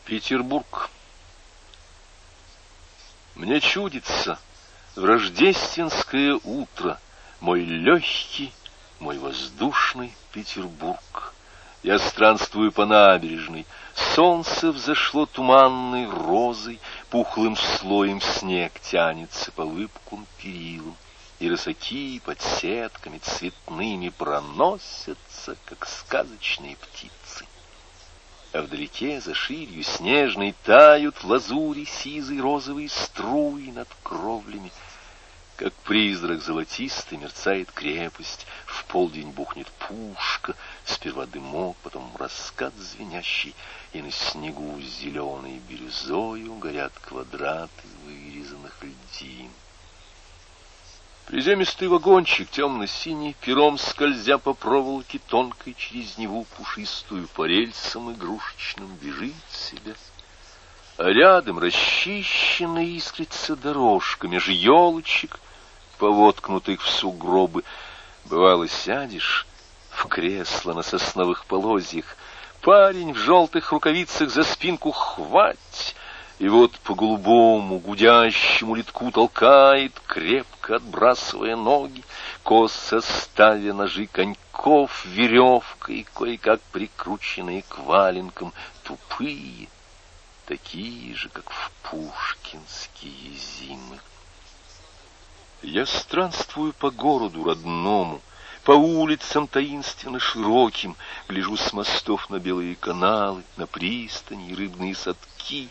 Петербург. Мне чудится в рождественское утро мой легкий, мой воздушный Петербург. Я странствую по набережной, солнце взошло туманной розой, пухлым слоем снег тянется по лыбким перилам, и рысаки под сетками цветными проносятся, как сказочные птицы. А вдалеке, за ширью снежной, тают в лазури сизые розовые струи над кровлями. Как призрак золотистый мерцает крепость, в полдень бухнет пушка, сперва дымок, потом раскат звенящий, и на снегу зеленой бирюзою горят квадраты вырезанных льдин. Приземистый вагончик, темно-синий, пером скользя по проволоке тонкой через Неву пушистую по рельсам игрушечным бежит себе. А рядом расчищенная искрится дорожка меж елочек, повоткнутых в сугробы. Бывало, сядешь в кресло на сосновых полозьях, парень в желтых рукавицах за спинку хвать, и вот по голубому гудящему литку толкает, крепко отбрасывая ноги, косо ставя ножи коньков веревкой, кое-как прикрученные к валенкам, тупые, такие же, как в пушкинские зимы. Я странствую по городу родному, по улицам таинственно широким, гляжу с мостов на белые каналы, на пристани и рыбные садки,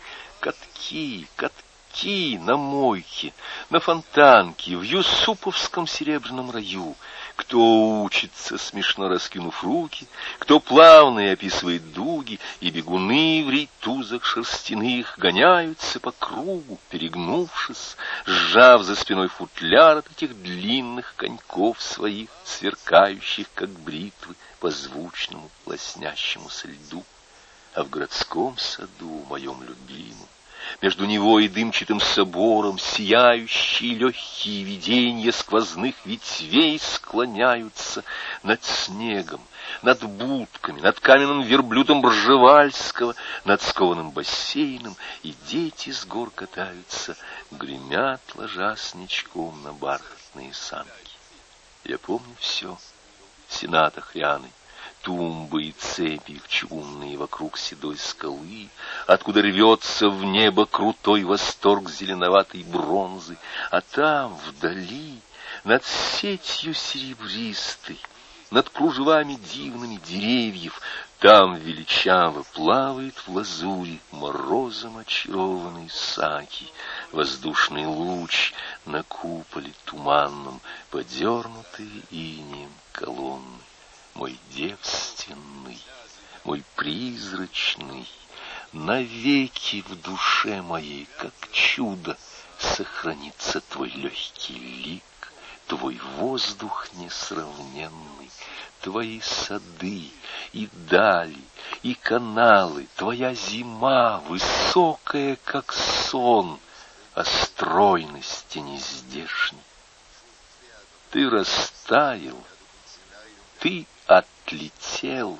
катки на мойке, на фонтанке, в Юсуповском серебряном раю. Кто учится, смешно раскинув руки, кто плавно описывает дуги, и бегуны в рейтузах шерстяных гоняются по кругу, перегнувшись, сжав за спиной футляр от этих длинных коньков своих, сверкающих, как бритвы, по звучному лоснящемуся льду. А в городском саду, моем любимом, между него и дымчатым собором, сияющие легкие виденья сквозных ветвей склоняются над снегом, над будками, над каменным верблюдом Ржевальского, над скованным бассейном, и дети с гор катаются, гремят, ложась ничком на бархатные санки. Я помню все: сенат охряный, тумбы и цепи их чугунные вокруг седой скалы, откуда рвется в небо крутой восторг зеленоватой бронзы, а там, вдали, над сетью серебристой, над кружевами дивными деревьев, там величаво плавает в лазури морозом очарованный Саки, воздушный луч на куполе туманном, подернутые инеем колонны. Мой девственный, мой призрачный, навеки в душе моей, как чудо, сохранится твой легкий лик, твой воздух несравненный, твои сады и дали, и каналы, твоя зима, высокая, как сон, о стройности нездешней. Ты растаял, ты отлетел,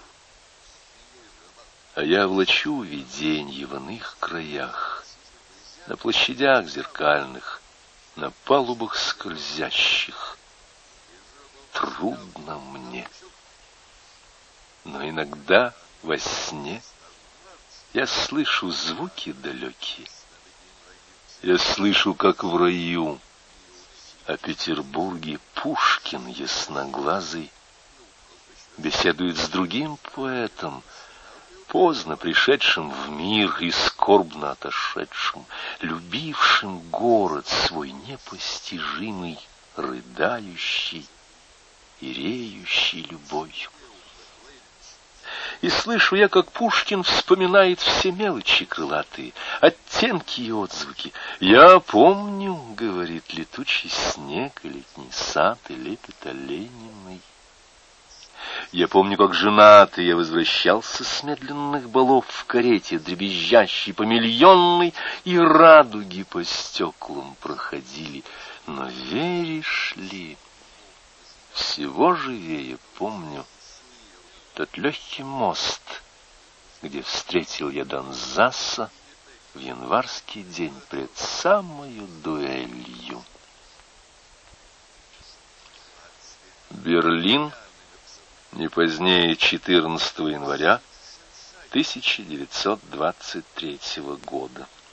а я влачу виденье в иных краях, на площадях зеркальных, на палубах скользящих. Трудно мне, но иногда во сне я слышу звуки далекие. Я слышу, как в раю, о Петербурге Пушкин ясноглазый беседует с другим поэтом, поздно пришедшим в мир и скорбно отошедшим, любившим город свой непостижимый, рыдающий и реющий любовью. И слышу я, как Пушкин вспоминает все мелочи крылатые, оттенки и отзвуки. «Я помню, — говорит, — летучий снег и летний сад, и лепет олениный. Я помню, как женатый я возвращался с медленных балов в карете, дребезжащей по миллионной, и радуги по стеклам проходили. Но веришь ли, всего живее помню тот легкий мост, где встретил я Донзаса в январский день пред самою дуэлью. Берлин, не позднее 14 января 1923 года.